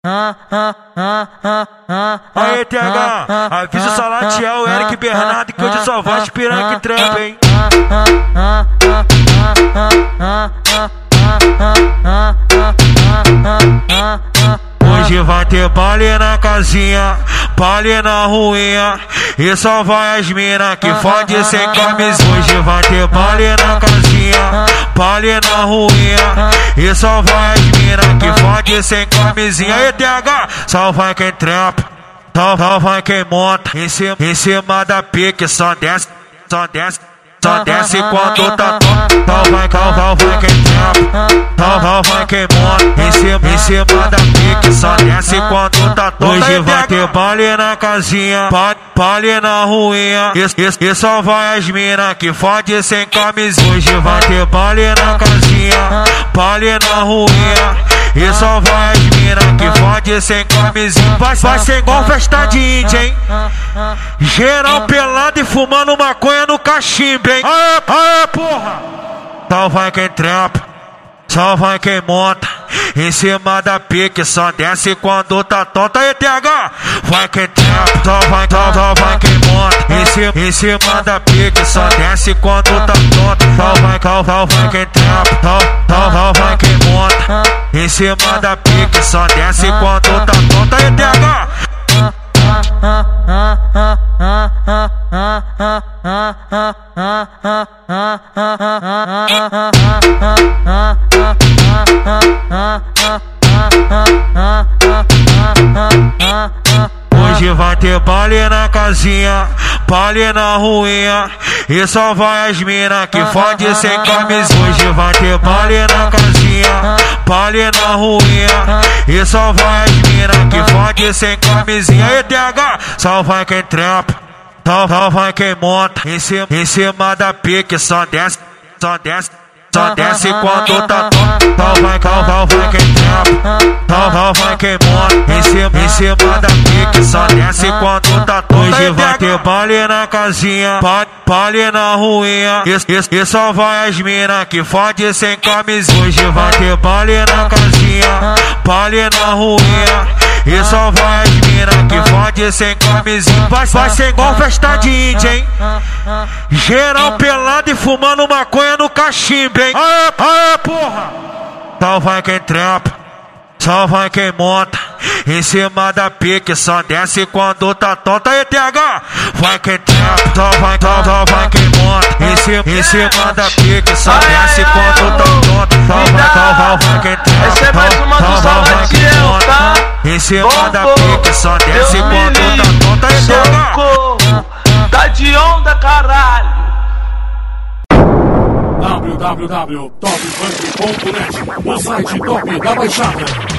Aê, TH, avisa o Salatiel, o Eric Bernardo, que hoje só vai aspirar que trampa, hein? Hoje vai ter baile na casinha, baile na ruinha, e só vai as mina que fode sem camisa. Hoje vai ter baile na casinha, baile na ruinha, e só vai as mina que fode sem camisinha. E TH, só vai quem trampa, só vai quem monta em cima da pique, só desce quando tá top. Só vai quem trampa, só vai quem monta em cima da pique, só desce quando tá top. Hoje vai ter baile na casinha, baile na ruinha, e só vai as mina que fode sem camisa. Hoje vai ter baile na casinha, baile na ruinha, e só vai as mina que fode sem camisinha. Vai ser igual festa de índia, hein? Geral pelado e fumando maconha no cachimbo, hein? Aê, porra! Só vai quem trampa, só vai quem monta em cima da pique, só desce quando tá tonta. E TH, vai quem trampa, só vai quem monta em cima da pique, só desce quando tá tonta. Só vai quem trampa, só vai quem monta em cima da pique, só desce quando tá tonta. E TH, hoje vai ter baile na casinha, baile na ruinha, e só vai as mina que fode sem camisa. Hoje vai ter baile na casinha, baile na ruinha, e só vai as mina que fode sem camisinha. E TH, só vai quem trampa, só vai quem monta em cima da pique, só desce quando tá top. Só vai quem trampa, só vai quem monta em cima da pique, só desce quando tá top. Hoje vai ter baile na casinha, baile na ruinha, e só vai as mina que fode sem camisa. Hoje vai ter baile na casinha, baile na ruinha, e só vai as mina que fode sem camisinha. Vai ser igual festa de índia, hein? Geral pelado e fumando maconha no cachimbo, hein? Aê, porra! Só vai quem trampa, só vai quem monta em cima da pique, só desce quando tá tonta. E TH, vai quem trampa, só vai quem monta em cima da pique, só desce quando tá tonta. Só vai quem trampa, só vai quem monta em cima da pique, só desce quando tá tonta. E TH, tá de onda, caralho. www.topfunk.net, o site top da Baixada.